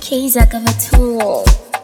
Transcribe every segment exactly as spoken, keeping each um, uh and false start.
Keys like a tool.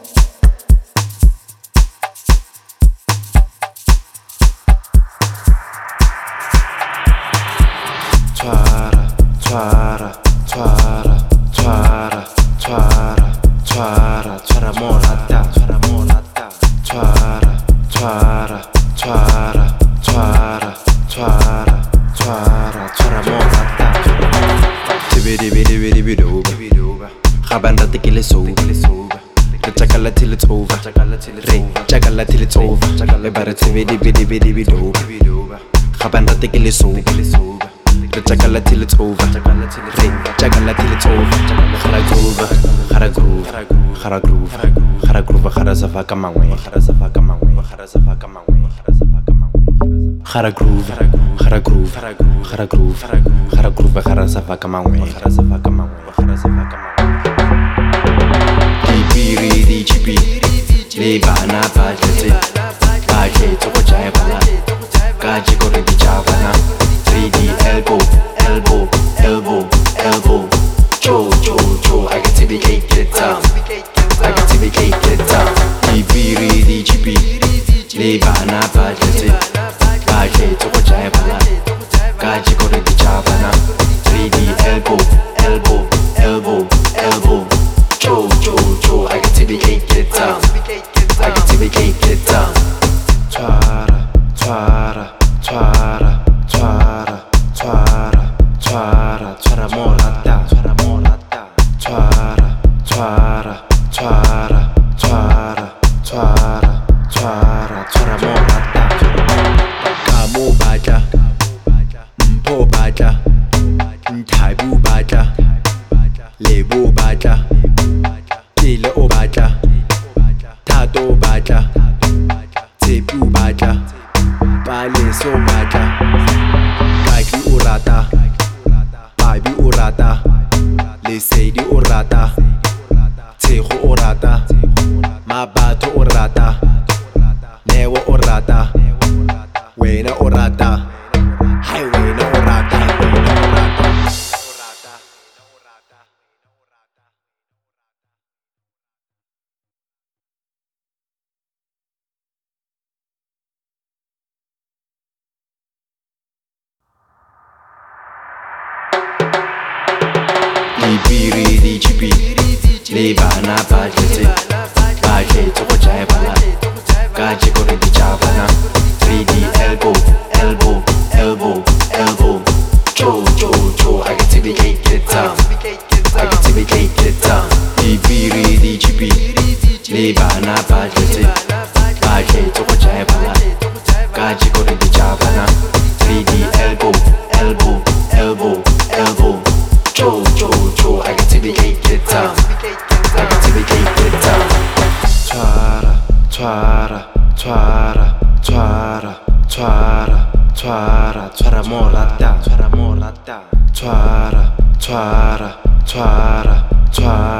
Twara, twara, twara, twara, twara, twara, twara morata, twara morata, twara, twara, twara, twara, twara, twara, twara morata. Tibidi bidi bidi biduba, Rabanda tikile soba, the chakala till it's over, Ray, chakala till it's over, Lebara tibidi bidi bidi biduba, Rabanda tikile soba. The chakala till it's over, Ray, chakala till it's over. Hara groove, hara groove, hara groove, hara groove, hara zavaka mangwe, hara zavaka mangwe, hara zavaka mangwe, hara zavaka mangwe. Hara groove, hara groove, hara groove, hara groove, hara zavaka mangwe, hara zavaka mangwe, hara zavaka mangwe. Dipiri di chipi, le bana bajete, bajete ko jaya bala, gaji ko di chavana. three D elbow, elbow, elbow, elbow. Cho, cho, cho. I got to be cake, get it down. I got to be cake, get it down. Ibiri di chipi, le bana bajete, bajete ko jaya bala, gaji ko di chavana. three D elbow, elbow, elbow, elbow. Cho, cho, cho. I got to be cake, get it down. I got to be cake, get it down. Twara, twara, twara. Twara, twara, twara, twara morata, twara morata, twara, twara, twara, twara, twara, twara, twara morata. Kamu baja, mpo baja, ntaibu baja, lebu baja, tile o baja, tato baja, tepu baja, paleso baja. Kaki urata, baby urata, lesedi urata, teho urata, mabato urata, newo urata, wena urata, hai wena urata, wena urata. Ibiri di chipi, le bana bajete, bajete ko jaya bala, gaji ko di chavana. three D elbow, elbow, elbow, elbow. Cho, cho, cho. I got to be cake, get it down. I got to be cake, get it down. Ibiri di chipi, le bana bajete, bajete ko jaya bala, gaji ko di chavana. three D elbow, elbow, elbow, elbow. Cho, cho, cho. I got to be cake, get it down. I got to be cake, get it down. Twara, twara, twara, twara, twara, twara, twara morata, twara morata, twara, twara, twara, twara.